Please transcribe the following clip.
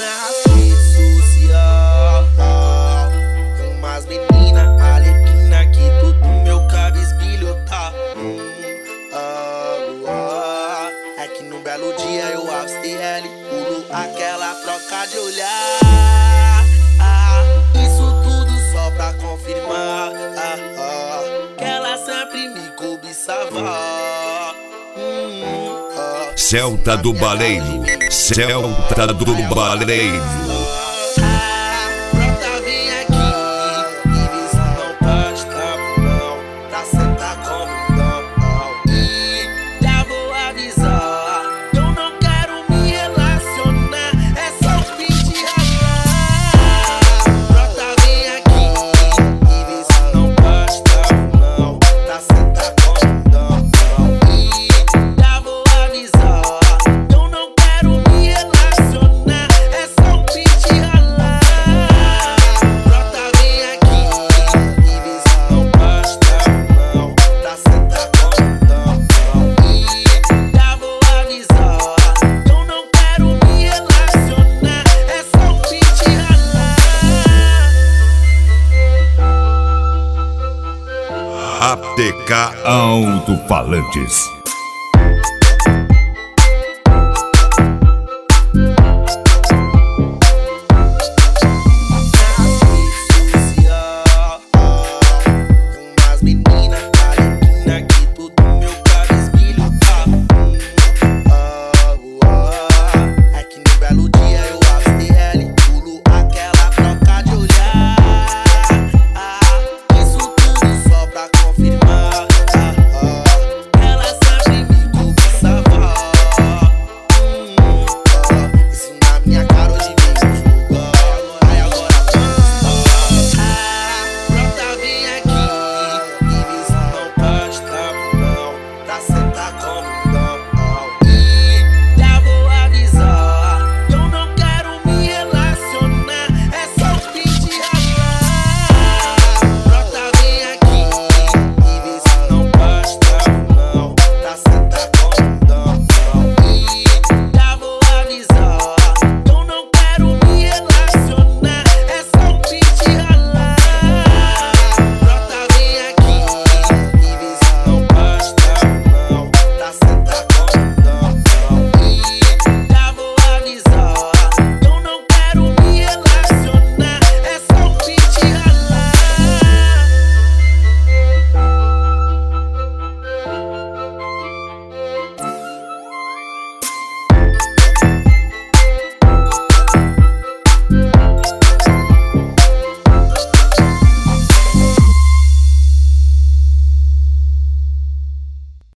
nas redes sociais. Tem umas meninas alerquina que tudo meu cabisbilho tá. É que num belo dia eu avistei ela e pulo aquela troca de olhar. Isso tudo só pra confirmar que ela sempre me cobiçava. Celta do Baleiro, Celta do Baleiro. Brota, vem aqui e vê se não pode tempo não, pra sentar como não. E já vou avisar, eu não quero me relacionar, é só um pedir ralar. Brota, vem aqui e vê se não pode tempo não, pra sentar como não. E já vou avisar, eu não quero me relacionar, é só um pedir ralar. Brota, vem aqui e vê se não pode tempo não, pra sentar como não. E já vou avisar, eu não quero me relacionar, é só um pedir ralar. ATK Alto-Falantes.